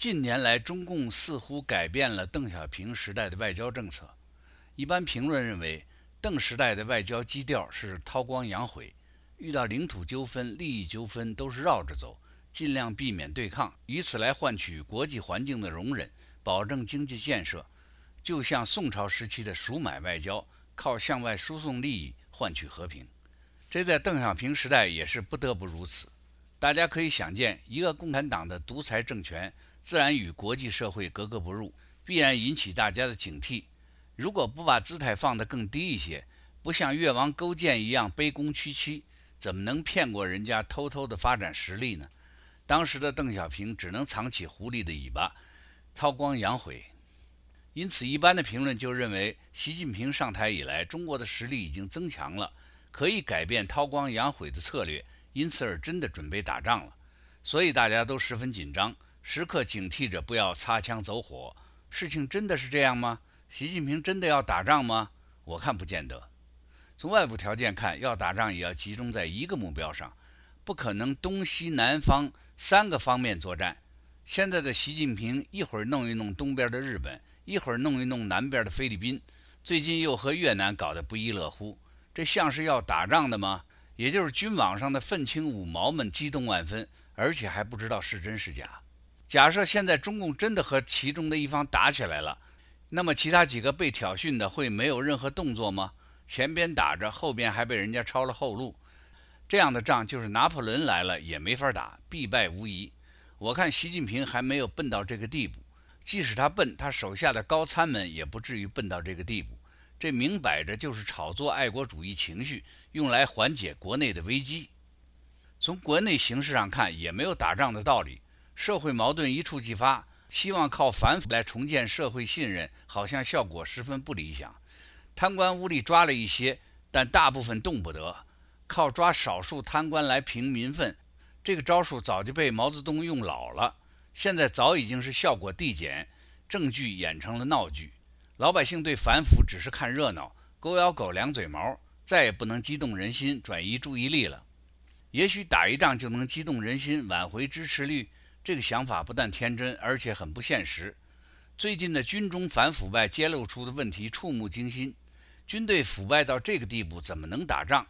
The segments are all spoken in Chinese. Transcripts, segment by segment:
近年来，中共似乎改变了邓小平时代的外交政策。一般评论认为，邓时代的外交基调是韬光养晦，遇到领土纠纷、利益纠纷都是绕着走，尽量避免对抗，以此来换取国际环境的容忍，保证经济建设。就像宋朝时期的赎买外交，靠向外输送利益换取和平。这在邓小平时代也是不得不如此。大家可以想见，一个共产党的独裁政权自然与国际社会格格不入，必然引起大家的警惕。如果不把姿态放得更低一些，不像越王勾践一样卑躬屈膝，怎么能骗过人家偷偷的发展实力呢？当时的邓小平只能藏起狐狸的尾巴，韬光养晦。因此，一般的评论就认为，习近平上台以来，中国的实力已经增强了，可以改变韬光养晦的策略，因此而真的准备打仗了。所以大家都十分紧张，时刻警惕着不要擦枪走火。事情真的是这样吗？习近平真的要打仗吗？我看不见得。从外部条件看，要打仗也要集中在一个目标上，不可能东西南方三个方面作战。现在的习近平一会儿弄一弄东边的日本，一会儿弄一弄南边的菲律宾，最近又和越南搞得不亦乐乎，这像是要打仗的吗？也就是军网上的愤青五毛们激动万分，而且还不知道是真是假。假设现在中共真的和其中的一方打起来了，那么其他几个被挑衅的会没有任何动作吗？前边打着，后边还被人家抄了后路，这样的仗就是拿破仑来了也没法打，必败无疑。我看习近平还没有笨到这个地步，即使他笨，他手下的高参们也不至于笨到这个地步。这明摆着就是炒作爱国主义情绪，用来缓解国内的危机。从国内形势上看，也没有打仗的道理。社会矛盾一触即发，希望靠反腐来重建社会信任，好像效果十分不理想。贪官污吏抓了一些，但大部分动不得，靠抓少数贪官来平民愤，这个招数早就被毛泽东用老了，现在早已经是效果递减，正剧演成了闹剧。老百姓对反腐只是看热闹，狗咬狗两嘴毛，再也不能激动人心，转移注意力了。也许打一仗就能激动人心，挽回支持率，这个想法不但天真，而且很不现实。最近的军中反腐败揭露出的问题触目惊心，军队腐败到这个地步，怎么能打仗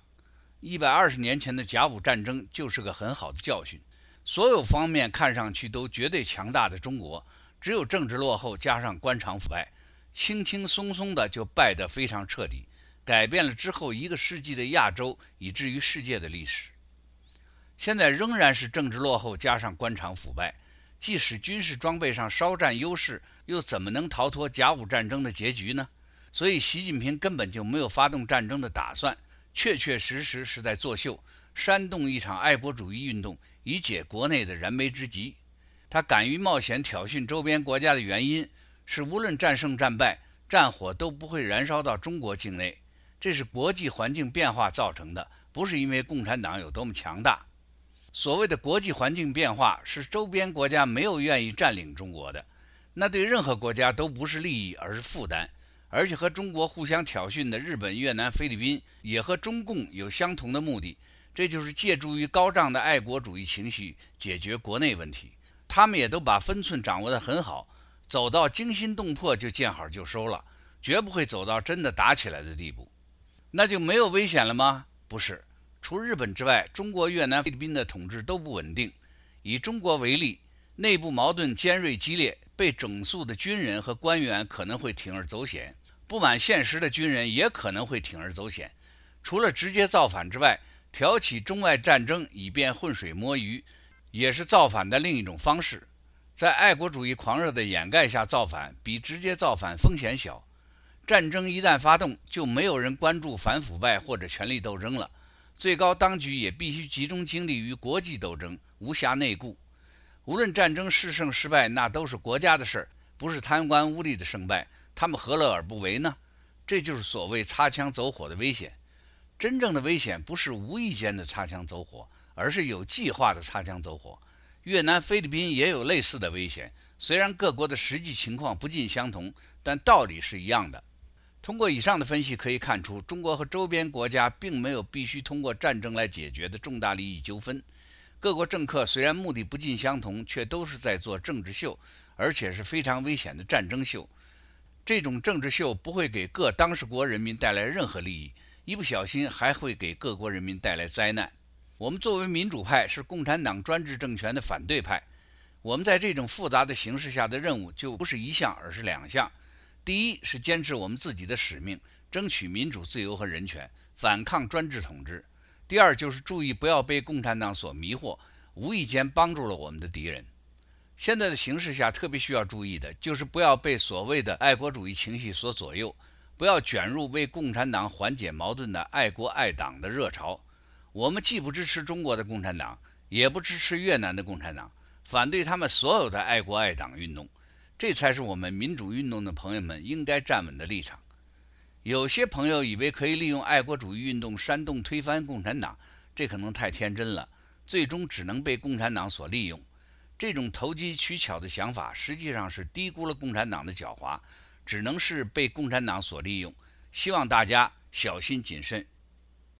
？120年前的甲午战争就是个很好的教训。所有方面看上去都绝对强大的中国，只有政治落后加上官场腐败，轻轻松松的就败得非常彻底，改变了之后1个世纪的亚洲以至于世界的历史。现在仍然是政治落后加上官场腐败，即使军事装备上稍占优势，又怎么能逃脱甲午战争的结局呢？所以习近平根本就没有发动战争的打算，确确实实是在作秀，煽动一场爱国主义运动，以解国内的燃眉之急。他敢于冒险挑衅周边国家的原因是，无论战胜战败，战火都不会燃烧到中国境内，这是国际环境变化造成的，不是因为共产党有多么强大。所谓的国际环境变化，是周边国家没有愿意占领中国的，那对任何国家都不是利益，而是负担。而且和中国互相挑衅的日本、越南、菲律宾，也和中共有相同的目的，这就是借助于高涨的爱国主义情绪解决国内问题。他们也都把分寸掌握得很好，走到惊心动魄就见好就收了，绝不会走到真的打起来的地步。那就没有危险了吗？不是，除日本之外，中国、越南、菲律宾的统治都不稳定。以中国为例，内部矛盾尖锐激烈，被整肃的军人和官员可能会铤而走险，不满现实的军人也可能会铤而走险。除了直接造反之外，挑起中外战争以便浑水摸鱼，也是造反的另一种方式。在爱国主义狂热的掩盖下造反，比直接造反风险小。战争一旦发动，就没有人关注反腐败或者权力斗争了，最高当局也必须集中精力于国际斗争，无暇内顾。无论战争是胜是败，那都是国家的事儿，不是贪官污吏的胜败，他们何乐而不为呢？这就是所谓擦枪走火的危险。真正的危险不是无意间的擦枪走火，而是有计划的擦枪走火。越南、菲律宾也有类似的危险，虽然各国的实际情况不尽相同，但道理是一样的。通过以上的分析可以看出，中国和周边国家并没有必须通过战争来解决的重大利益纠纷。各国政客虽然目的不尽相同，却都是在做政治秀， 而且是非常危险的战争秀。这种政治秀不会给各当事国人民带来任何利益，一不小心还会给各国人民带来灾难。我们作为民主派，是共产党专制政权的反对派，我们在这种复杂的形势下的任务就不是一项，而是两项。第一是坚持我们自己的使命，争取民主自由和人权，反抗专制统治。第二就是注意不要被共产党所迷惑，无意间帮助了我们的敌人。现在的形势下特别需要注意的就是不要被所谓的爱国主义情绪所左右，不要卷入为共产党缓解矛盾的爱国爱党的热潮。我们既不支持中国的共产党，也不支持越南的共产党，反对他们所有的爱国爱党运动，这才是我们民主运动的朋友们应该站稳的立场。有些朋友以为可以利用爱国主义运动煽动推翻共产党，这可能太天真了，最终只能被共产党所利用。这种投机取巧的想法实际上是低估了共产党的狡猾，只能是被共产党所利用。希望大家小心谨慎，